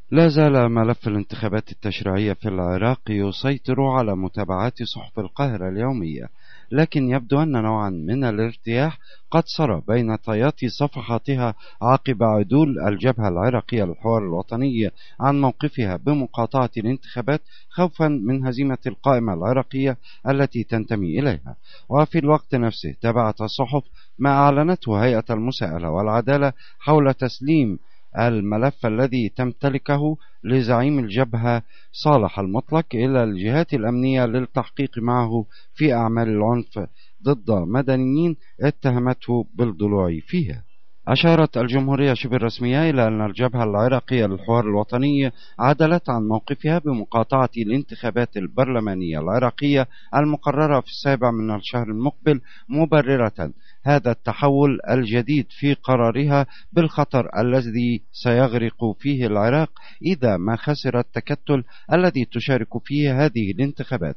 لا زال ملف الانتخابات التشريعية في العراق يسيطر على متابعات صحف القاهرة اليومية، لكن يبدو أن نوعا من الارتياح قد سرى بين طيات صفحاتها عقب عدول الجبهة العراقية للحوار الوطني عن موقفها بمقاطعة الانتخابات خوفا من هزيمة القائمة العراقية التي تنتمي إليها. وفي الوقت نفسه تابعت الصحف ما أعلنته هيئة المساءلة والعدالة حول تسليم الملف الذي تمتلكه لزعيم الجبهة صالح المطلق إلى الجهات الأمنية للتحقيق معه في أعمال العنف ضد مدنيين اتهمته بالضلوع فيها. أشارت الجمهورية شبه الرسمية إلى أن الجبهة العراقية للحوار الوطني عدلت عن موقفها بمقاطعة الانتخابات البرلمانية العراقية المقررة في 7 من الشهر المقبل، مبررة هذا التحول الجديد في قرارها بالخطر الذي سيغرق فيه العراق إذا ما خسر التكتل الذي تشارك فيه هذه الانتخابات.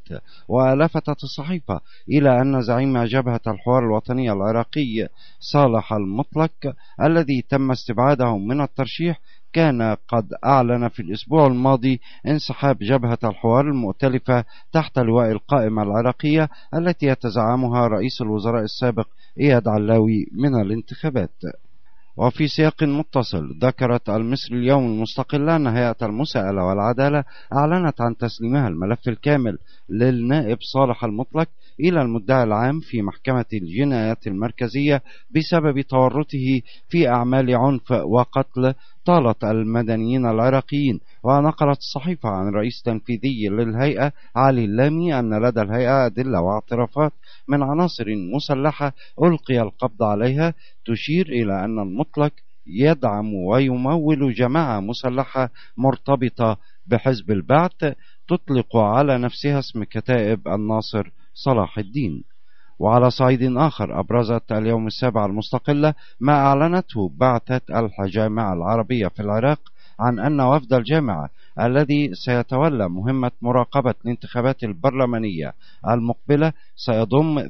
ولفتت الصحيفة إلى أن زعيم جبهة الحوار الوطني العراقي صالح المطلق الذي تم استبعاده من الترشيح كان قد أعلن في الأسبوع الماضي انسحاب جبهة الحوار المؤتلفة تحت لواء القائمة العراقية التي يتزعمها رئيس الوزراء السابق إياد علاوي من الانتخابات. وفي سياق متصل ذكرت المصري اليوم المستقل أن هيئة المساءلة والعدالة أعلنت عن تسليمها الملف الكامل للنائب صالح المطلق إلى المدعي العام في محكمة الجنايات المركزية بسبب تورطه في أعمال عنف وقتل طالت المدنيين العراقيين. ونقلت الصحيفة عن رئيس تنفيذي للهيئة علي اللامي أن لدى الهيئة أدلة واعترافات من عناصر مسلحة ألقي القبض عليها تشير إلى أن المطلق يدعم ويمول جماعة مسلحة مرتبطة بحزب البعث تطلق على نفسها اسم كتائب الناصر صلاح الدين. وعلى صعيد آخر أبرزت اليوم السابع المستقلة ما أعلنته بعثة الجامعة العربية في العراق عن أن وفد الجامعة الذي سيتولى مهمة مراقبة الانتخابات البرلمانية المقبلة سيضم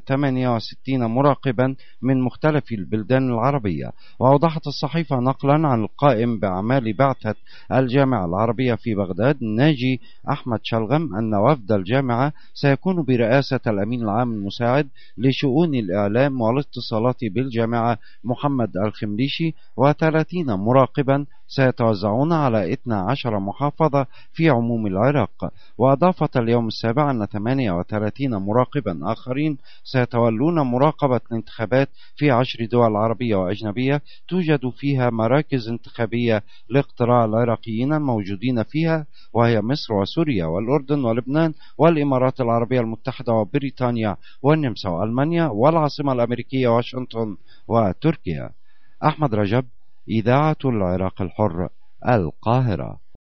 68 مراقبا من مختلف البلدان العربية. وأوضحت الصحيفة نقلا عن القائم بأعمال بعثة الجامعة العربية في بغداد ناجي أحمد شلغم أن وفد الجامعة سيكون برئاسة الأمين العام المساعد لشؤون الإعلام والاتصالات بالجامعة محمد الخمليشي، و30 مراقبا سيتوزعون على 12 محافظة في عموم العراق. وأضافت اليوم السابع أن 38 مراقبا آخرين سيتولون مراقبة الانتخابات في 10 دول عربية وأجنبية توجد فيها مراكز انتخابية لاقتراع العراقيين الموجودين فيها، وهي مصر وسوريا والأردن ولبنان والإمارات العربية المتحدة وبريطانيا والنمسا وألمانيا والعاصمة الأمريكية واشنطن وتركيا. أحمد رجب، إذاعة العراق الحر، القاهرة.